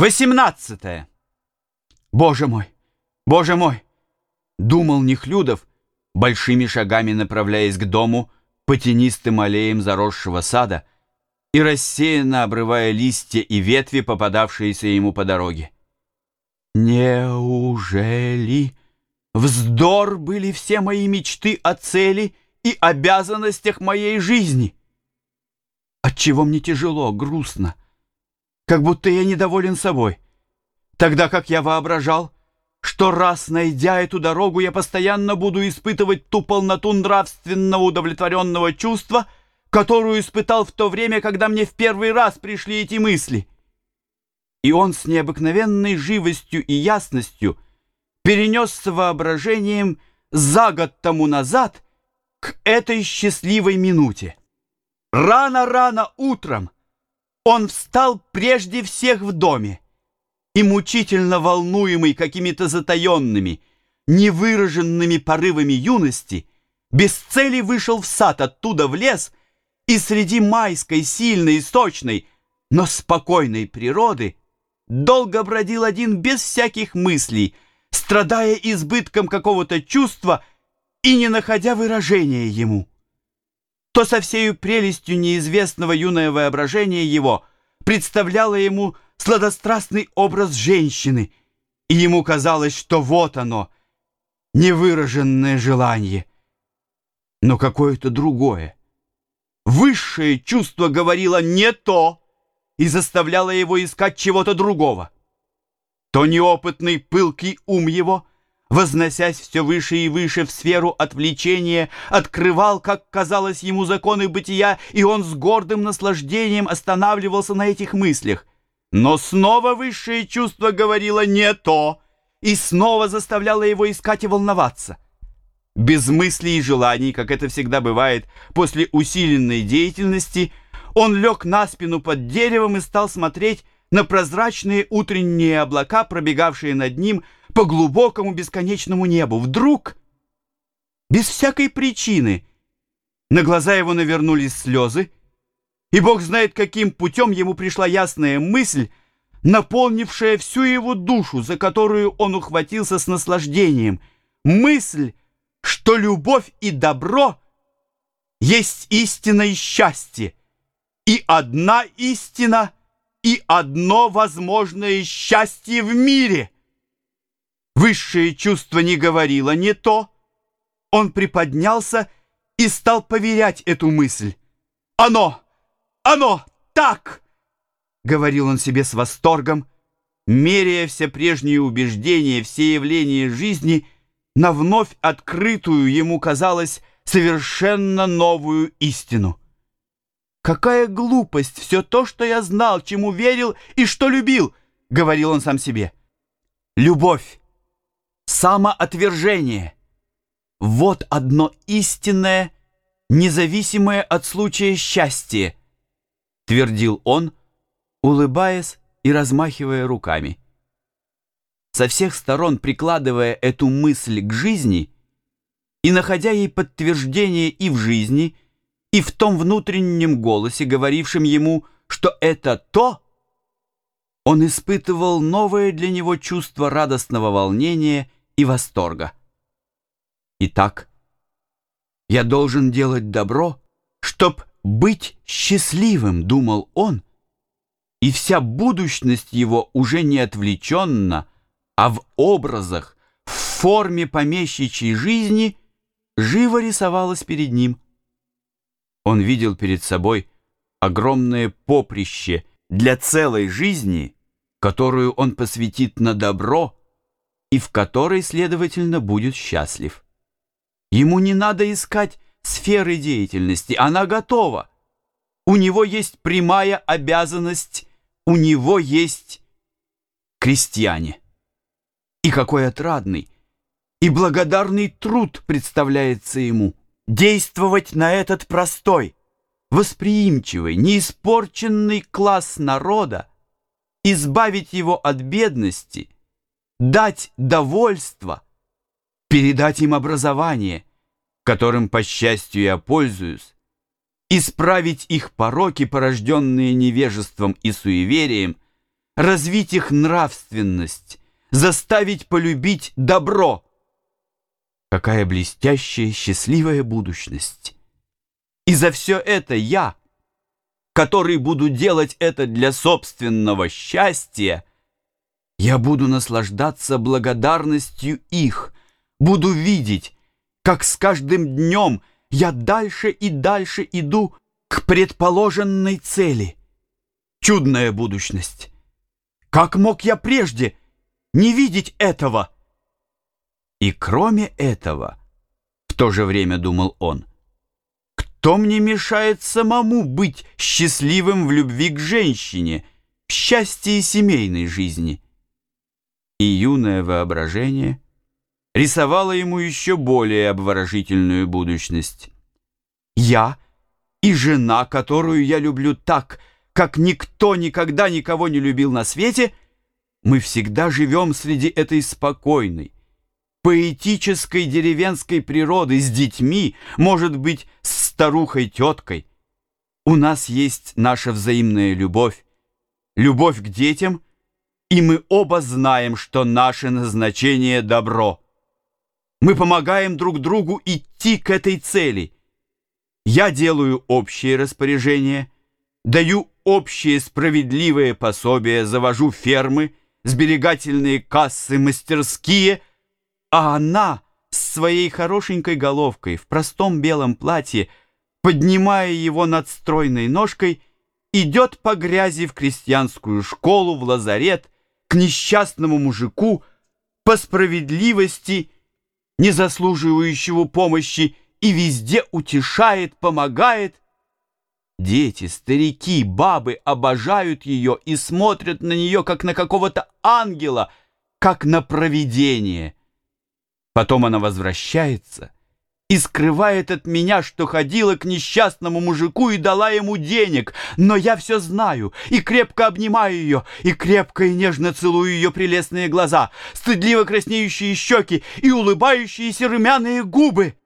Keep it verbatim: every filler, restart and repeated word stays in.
Восемнадцатое. Боже мой, боже мой, думал Нехлюдов, большими шагами направляясь к дому по тенистым аллеям заросшего сада и рассеянно обрывая листья и ветви, попадавшиеся ему по дороге. Неужели вздор были все мои мечты о цели и обязанностях моей жизни? Отчего мне тяжело, грустно, как будто я недоволен собой, тогда как я воображал, что раз найдя эту дорогу, я постоянно буду испытывать ту полноту нравственного удовлетворенного чувства, которую испытал в то время, когда мне в первый раз пришли эти мысли. И он с необыкновенной живостью и ясностью перенесся воображением за год тому назад к этой счастливой минуте. Рано-рано утром он встал прежде всех в доме и, мучительно волнуемый какими-то затаенными, невыраженными порывами юности, без цели вышел в сад, оттуда в лес, и среди майской, сильной и сочной, но спокойной природы долго бродил один без всяких мыслей, страдая избытком какого-то чувства и не находя выражения ему. То со всею прелестью неизвестного юное воображение его представляло ему сладострастный образ женщины, и ему казалось, что вот оно, невыраженное желание. Но какое-то другое, высшее чувство говорило не то и заставляло его искать чего-то другого. То неопытный пылкий ум его, возносясь все выше и выше в сферу отвлечения, открывал, как казалось ему, законы бытия, и он с гордым наслаждением останавливался на этих мыслях. Но снова высшее чувство говорило не то и снова заставляло его искать и волноваться. Без мыслей и желаний, как это всегда бывает после усиленной деятельности, он лег на спину под деревом и стал смотреть на прозрачные утренние облака, пробегавшие над ним по глубокому бесконечному небу. Вдруг, без всякой причины, на глаза его навернулись слезы, и Бог знает, каким путем ему пришла ясная мысль, наполнившая всю его душу, за которую он ухватился с наслаждением. Мысль, что любовь и добро есть истина и счастье, и одна истина, и одно возможное счастье в мире. Высшее чувство не говорило не то. Он приподнялся и стал поверять эту мысль. «Оно! Оно! Так!» — говорил он себе с восторгом, меряя все прежние убеждения, все явления жизни на вновь открытую, ему казалось, совершенно новую истину. «Какая глупость все то, что я знал, чему верил и что любил!» — говорил он сам себе. «Любовь, самоотвержение — вот одно истинное, независимое от случая счастье», — твердил он, улыбаясь и размахивая руками. Со всех сторон прикладывая эту мысль к жизни и находя ей подтверждение и в жизни, и в том внутреннем голосе, говорившем ему, что это то, он испытывал новое для него чувство радостного волнения и восторга. «Итак, я должен делать добро, чтоб быть счастливым», — думал он, и вся будущность его уже не отвлеченно, а в образах, в форме помещичьей жизни живо рисовалась перед ним. Он видел перед собой огромное поприще для целой жизни, которую он посвятит на добро и в которой, следовательно, будет счастлив. Ему не надо искать сферы деятельности, она готова. У него есть прямая обязанность, у него есть крестьяне. И какой отрадный и благодарный труд представляется ему действовать на этот простой, восприимчивый, неиспорченный класс народа, избавить его от бедности, дать довольство, передать им образование, которым, по счастью, я пользуюсь, исправить их пороки, порожденные невежеством и суеверием, развить их нравственность, заставить полюбить добро. Какая блестящая, счастливая будущность! И за все это я, который буду делать это для собственного счастья, я буду наслаждаться благодарностью их, буду видеть, как с каждым днем я дальше и дальше иду к предположенной цели. Чудная будущность! Как мог я прежде не видеть этого? И кроме этого, в то же время думал он, кто мне мешает самому быть счастливым в любви к женщине, в счастье семейной жизни? И юное воображение рисовало ему еще более обворожительную будущность. Я и жена, которую я люблю так, как никто никогда никого не любил на свете, мы всегда живем среди этой спокойной, поэтической деревенской природы с детьми, может быть, с старухой-теткой. У нас есть наша взаимная любовь, любовь к детям, и мы оба знаем, что наше назначение — добро. Мы помогаем друг другу идти к этой цели. Я делаю общее распоряжение, даю общие справедливые пособия, завожу фермы, сберегательные кассы, мастерские, а она с своей хорошенькой головкой в простом белом платье, поднимая его над стройной ножкой, идет по грязи в крестьянскую школу, в лазарет, к несчастному мужику, по справедливости, не заслуживающему помощи, и везде утешает, помогает. Дети, старики, бабы обожают ее и смотрят на нее, как на какого-то ангела, как на провидение. Потом она возвращается и скрывает от меня, что ходила к несчастному мужику и дала ему денег. Но я все знаю и крепко обнимаю ее, и крепко и нежно целую ее прелестные глаза, стыдливо краснеющие щеки и улыбающиеся румяные губы.